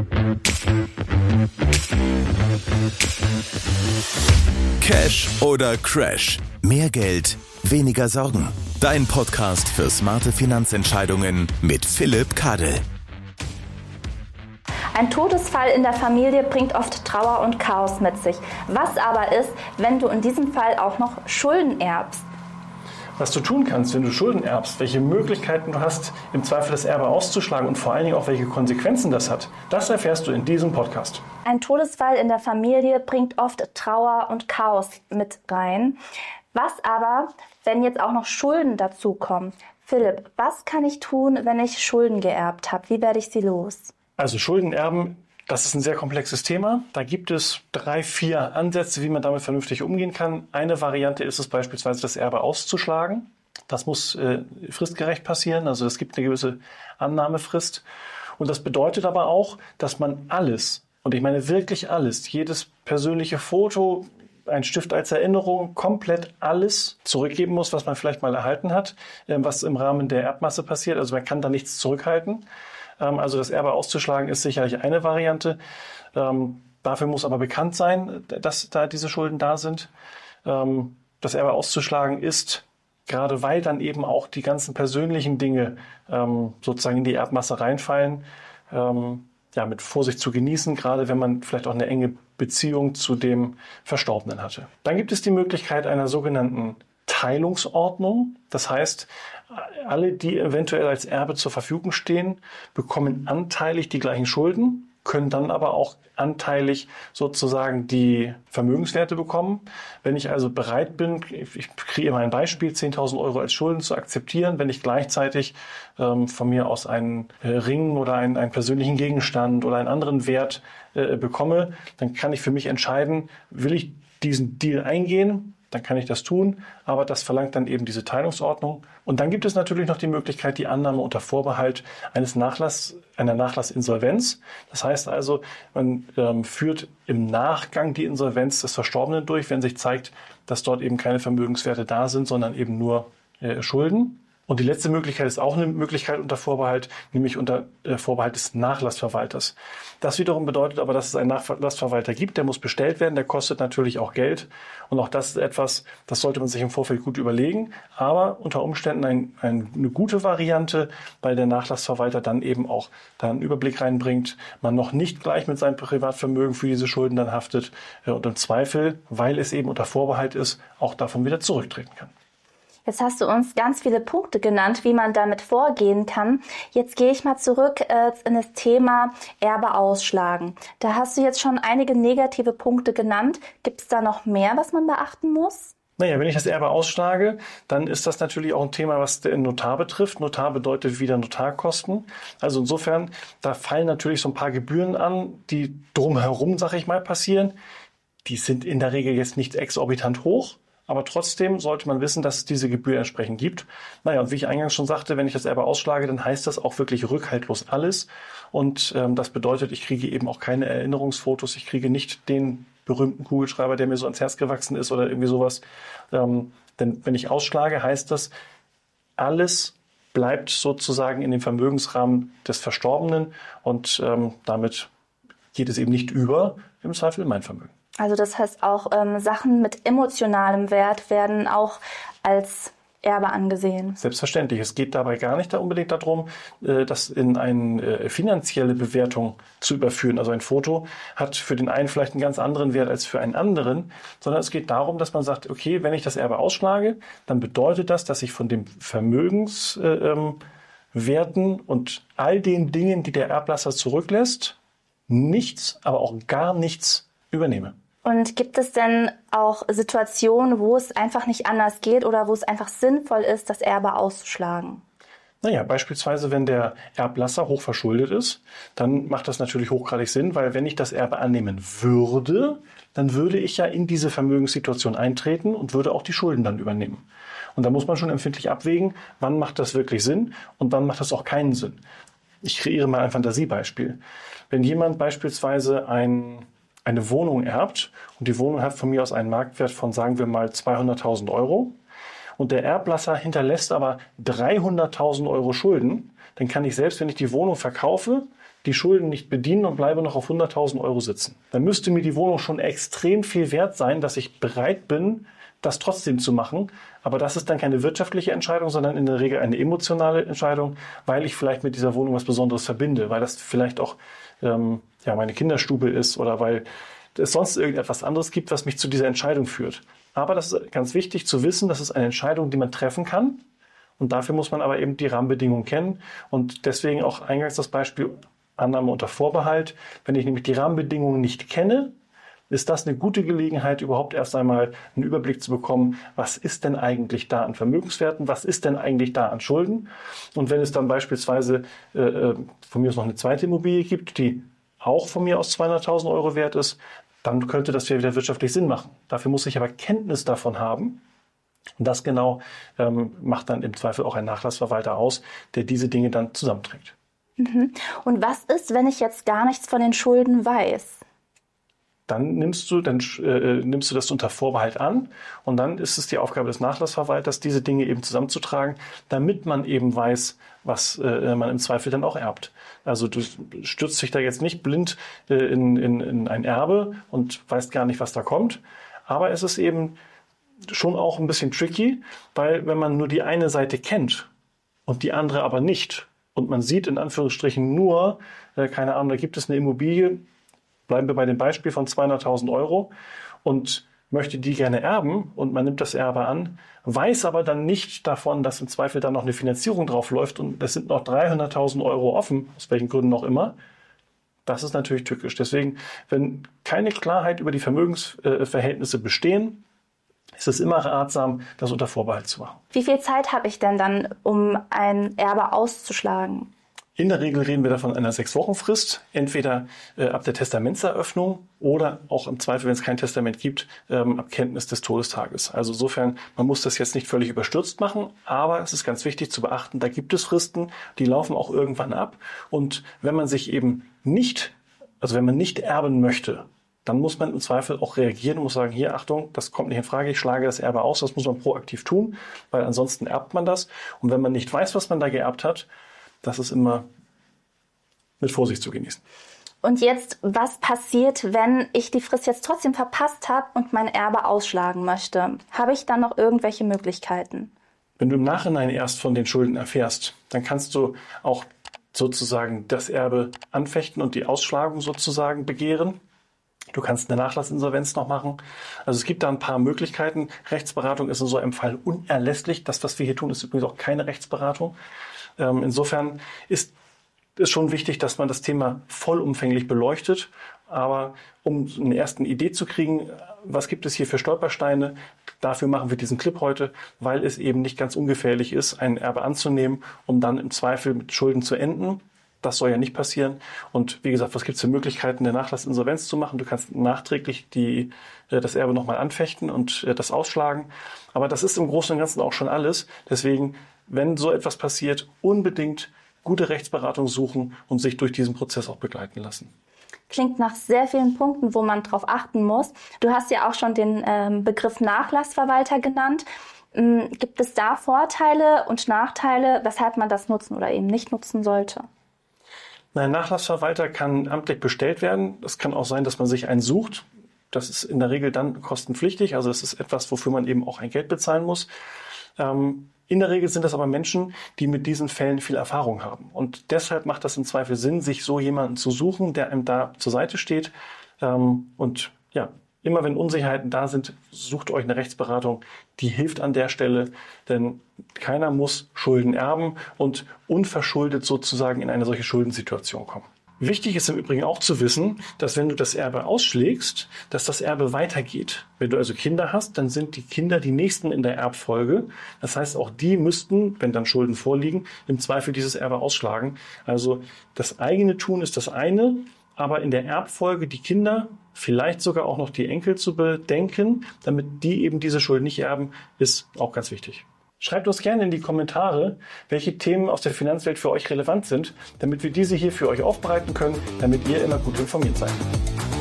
Cash oder Crash? Mehr Geld, weniger Sorgen. Dein Podcast für smarte Finanzentscheidungen mit Philipp Kadel. Ein Todesfall in der Familie bringt oft Trauer und Chaos mit sich. Was aber ist, wenn du in diesem Fall auch noch Schulden erbst? Was du tun kannst, wenn du Schulden erbst, welche Möglichkeiten du hast, im Zweifel das Erbe auszuschlagen und vor allen Dingen auch, welche Konsequenzen das hat, das erfährst du in diesem Podcast. Ein Todesfall in der Familie bringt oft Trauer und Chaos mit rein. Was aber, wenn jetzt auch noch Schulden dazukommen? Philipp, was kann ich tun, wenn ich Schulden geerbt habe? Wie werde ich sie los? Also Schulden erben, das ist ein sehr komplexes Thema. Da gibt es 3, 4 Ansätze, wie man damit vernünftig umgehen kann. Eine Variante ist es beispielsweise, das Erbe auszuschlagen. Das muss fristgerecht passieren, also es gibt eine gewisse Annahmefrist. Und das bedeutet aber auch, dass man alles, und ich meine wirklich alles, jedes persönliche Foto, ein Stift als Erinnerung, komplett alles zurückgeben muss, was man vielleicht mal erhalten hat, was im Rahmen der Erbmasse passiert. Also man kann da nichts zurückhalten. Also das Erbe auszuschlagen ist sicherlich eine Variante. Dafür muss aber bekannt sein, dass da diese Schulden da sind. Das Erbe auszuschlagen ist, gerade weil dann eben auch die ganzen persönlichen Dinge sozusagen in die Erbmasse reinfallen, mit Vorsicht zu genießen, gerade wenn man vielleicht auch eine enge Beziehung zu dem Verstorbenen hatte. Dann gibt es die Möglichkeit einer sogenannten Teilungsordnung. Das heißt, alle, die eventuell als Erbe zur Verfügung stehen, bekommen anteilig die gleichen Schulden, können dann aber auch anteilig sozusagen die Vermögenswerte bekommen. Wenn ich also bereit bin, ich kriege immer ein Beispiel, 10.000 Euro als Schulden zu akzeptieren, wenn ich gleichzeitig von mir aus einen Ring oder einen persönlichen Gegenstand oder einen anderen Wert bekomme, dann kann ich für mich entscheiden, will ich diesen Deal eingehen? Dann kann ich das tun, aber das verlangt dann eben diese Teilungsordnung. Und dann gibt es natürlich noch die Möglichkeit, die Annahme unter Vorbehalt einer Nachlassinsolvenz. Das heißt also, man führt im Nachgang die Insolvenz des Verstorbenen durch, wenn sich zeigt, dass dort eben keine Vermögenswerte da sind, sondern eben nur Schulden. Und die letzte Möglichkeit ist auch eine Möglichkeit unter Vorbehalt, nämlich unter Vorbehalt des Nachlassverwalters. Das wiederum bedeutet aber, dass es einen Nachlassverwalter gibt, der muss bestellt werden, der kostet natürlich auch Geld. Und auch das ist etwas, das sollte man sich im Vorfeld gut überlegen. Aber unter Umständen eine gute Variante, weil der Nachlassverwalter dann eben auch da einen Überblick reinbringt, man noch nicht gleich mit seinem Privatvermögen für diese Schulden dann haftet und im Zweifel, weil es eben unter Vorbehalt ist, auch davon wieder zurücktreten kann. Jetzt hast du uns ganz viele Punkte genannt, wie man damit vorgehen kann. Jetzt gehe ich mal zurück in das Thema Erbe ausschlagen. Da hast du jetzt schon einige negative Punkte genannt. Gibt es da noch mehr, was man beachten muss? Naja, wenn ich das Erbe ausschlage, dann ist das natürlich auch ein Thema, was den Notar betrifft. Notar bedeutet wieder Notarkosten. Also insofern, da fallen natürlich so ein paar Gebühren an, die drumherum, sag ich mal, passieren. Die sind in der Regel jetzt nicht exorbitant hoch. Aber trotzdem sollte man wissen, dass es diese Gebühr entsprechend gibt. Naja, und wie ich eingangs schon sagte, wenn ich das Erbe ausschlage, dann heißt das auch wirklich rückhaltlos alles. Und das bedeutet, ich kriege eben auch keine Erinnerungsfotos. Ich kriege nicht den berühmten Kugelschreiber, der mir so ans Herz gewachsen ist oder irgendwie sowas. Denn wenn ich ausschlage, heißt das, alles bleibt sozusagen in dem Vermögensrahmen des Verstorbenen. Und damit geht es eben nicht über, im Zweifel in mein Vermögen. Also das heißt auch, Sachen mit emotionalem Wert werden auch als Erbe angesehen. Selbstverständlich. Es geht dabei gar nicht unbedingt darum, das in eine finanzielle Bewertung zu überführen. Also ein Foto hat für den einen vielleicht einen ganz anderen Wert als für einen anderen, sondern es geht darum, dass man sagt, okay, wenn ich das Erbe ausschlage, dann bedeutet das, dass ich von dem Vermögenswerten und all den Dingen, die der Erblasser zurücklässt, nichts, aber auch gar nichts übernehme. Und gibt es denn auch Situationen, wo es einfach nicht anders geht oder wo es einfach sinnvoll ist, das Erbe auszuschlagen? Naja, beispielsweise, wenn der Erblasser hochverschuldet ist, dann macht das natürlich hochgradig Sinn, weil wenn ich das Erbe annehmen würde, dann würde ich ja in diese Vermögenssituation eintreten und würde auch die Schulden dann übernehmen. Und da muss man schon empfindlich abwägen, wann macht das wirklich Sinn und wann macht das auch keinen Sinn. Ich kreiere mal ein Fantasiebeispiel. Wenn jemand beispielsweise eine Wohnung erbt und die Wohnung hat von mir aus einen Marktwert von, sagen wir mal, 200.000 Euro und der Erblasser hinterlässt aber 300.000 Euro Schulden, dann kann ich selbst, wenn ich die Wohnung verkaufe, die Schulden nicht bedienen und bleibe noch auf 100.000 Euro sitzen. Dann müsste mir die Wohnung schon extrem viel wert sein, dass ich bereit bin, das trotzdem zu machen. Aber das ist dann keine wirtschaftliche Entscheidung, sondern in der Regel eine emotionale Entscheidung, weil ich vielleicht mit dieser Wohnung was Besonderes verbinde, weil das vielleicht auch meine Kinderstube ist oder weil es sonst irgendetwas anderes gibt, was mich zu dieser Entscheidung führt. Aber das ist ganz wichtig zu wissen, das ist eine Entscheidung, die man treffen kann. Und dafür muss man aber eben die Rahmenbedingungen kennen. Und deswegen auch eingangs das Beispiel Annahme unter Vorbehalt. Wenn ich nämlich die Rahmenbedingungen nicht kenne, ist das eine gute Gelegenheit, überhaupt erst einmal einen Überblick zu bekommen, was ist denn eigentlich da an Vermögenswerten, was ist denn eigentlich da an Schulden. Und wenn es dann beispielsweise von mir aus noch eine zweite Immobilie gibt, die auch von mir aus 200.000 Euro wert ist, dann könnte das wieder wirtschaftlich Sinn machen. Dafür muss ich aber Kenntnis davon haben. Und das genau macht dann im Zweifel auch ein Nachlassverwalter aus, der diese Dinge dann zusammenträgt. Und was ist, wenn ich jetzt gar nichts von den Schulden weiß? Dann nimmst du das unter Vorbehalt an und dann ist es die Aufgabe des Nachlassverwalters, diese Dinge eben zusammenzutragen, damit man eben weiß, was man im Zweifel dann auch erbt. Also du stürzt dich da jetzt nicht blind in ein Erbe und weißt gar nicht, was da kommt. Aber es ist eben schon auch ein bisschen tricky, weil wenn man nur die eine Seite kennt und die andere aber nicht und man sieht in Anführungsstrichen nur, keine Ahnung, da gibt es eine Immobilie, bleiben wir bei dem Beispiel von 200.000 Euro und möchte die gerne erben und man nimmt das Erbe an, weiß aber dann nicht davon, dass im Zweifel dann noch eine Finanzierung drauf läuft und es sind noch 300.000 Euro offen, aus welchen Gründen auch immer. Das ist natürlich tückisch. Deswegen, wenn keine Klarheit über die Vermögensverhältnisse bestehen, ist es immer ratsam, das unter Vorbehalt zu machen. Wie viel Zeit habe ich denn dann, um ein Erbe auszuschlagen? In der Regel reden wir da von einer 6-Wochen-Frist, entweder ab der Testamentseröffnung oder auch im Zweifel, wenn es kein Testament gibt, ab Kenntnis des Todestages. Also insofern, man muss das jetzt nicht völlig überstürzt machen, aber es ist ganz wichtig zu beachten, da gibt es Fristen, die laufen auch irgendwann ab. Und wenn man sich eben wenn man nicht erben möchte, dann muss man im Zweifel auch reagieren und muss sagen, hier, Achtung, das kommt nicht in Frage, ich schlage das Erbe aus, das muss man proaktiv tun, weil ansonsten erbt man das. Und wenn man nicht weiß, was man da geerbt hat, das ist immer mit Vorsicht zu genießen. Und jetzt, was passiert, wenn ich die Frist jetzt trotzdem verpasst habe und mein Erbe ausschlagen möchte? Habe ich dann noch irgendwelche Möglichkeiten? Wenn du im Nachhinein erst von den Schulden erfährst, dann kannst du auch sozusagen das Erbe anfechten und die Ausschlagung sozusagen begehren. Du kannst eine Nachlassinsolvenz noch machen. Also es gibt da ein paar Möglichkeiten. Rechtsberatung ist in so einem Fall unerlässlich. Das, was wir hier tun, ist übrigens auch keine Rechtsberatung. Insofern ist es schon wichtig, dass man das Thema vollumfänglich beleuchtet. Aber um eine erste Idee zu kriegen, was gibt es hier für Stolpersteine, dafür machen wir diesen Clip heute, weil es eben nicht ganz ungefährlich ist, ein Erbe anzunehmen, um dann im Zweifel mit Schulden zu enden. Das soll ja nicht passieren. Und wie gesagt, was gibt es für Möglichkeiten, eine Nachlassinsolvenz zu machen? Du kannst nachträglich das Erbe nochmal anfechten und das ausschlagen. Aber das ist im Großen und Ganzen auch schon alles. Deswegen, wenn so etwas passiert, unbedingt gute Rechtsberatung suchen und sich durch diesen Prozess auch begleiten lassen. Klingt nach sehr vielen Punkten, wo man drauf achten muss. Du hast ja auch schon den Begriff Nachlassverwalter genannt. Gibt es da Vorteile und Nachteile, weshalb man das nutzen oder eben nicht nutzen sollte? Ein Nachlassverwalter kann amtlich bestellt werden. Es kann auch sein, dass man sich einen sucht. Das ist in der Regel dann kostenpflichtig. Also es ist etwas, wofür man eben auch ein Geld bezahlen muss. In der Regel sind das aber Menschen, die mit diesen Fällen viel Erfahrung haben. Und deshalb macht das im Zweifel Sinn, sich so jemanden zu suchen, der einem da zur Seite steht. Und ja, immer wenn Unsicherheiten da sind, sucht euch eine Rechtsberatung, die hilft an der Stelle, denn keiner muss Schulden erben und unverschuldet sozusagen in eine solche Schuldensituation kommen. Wichtig ist im Übrigen auch zu wissen, dass wenn du das Erbe ausschlägst, dass das Erbe weitergeht. Wenn du also Kinder hast, dann sind die Kinder die Nächsten in der Erbfolge. Das heißt, auch die müssten, wenn dann Schulden vorliegen, im Zweifel dieses Erbe ausschlagen. Also das eigene Tun ist das eine, aber in der Erbfolge die Kinder, vielleicht sogar auch noch die Enkel zu bedenken, damit die eben diese Schulden nicht erben, ist auch ganz wichtig. Schreibt uns gerne in die Kommentare, welche Themen aus der Finanzwelt für euch relevant sind, damit wir diese hier für euch aufbereiten können, damit ihr immer gut informiert seid.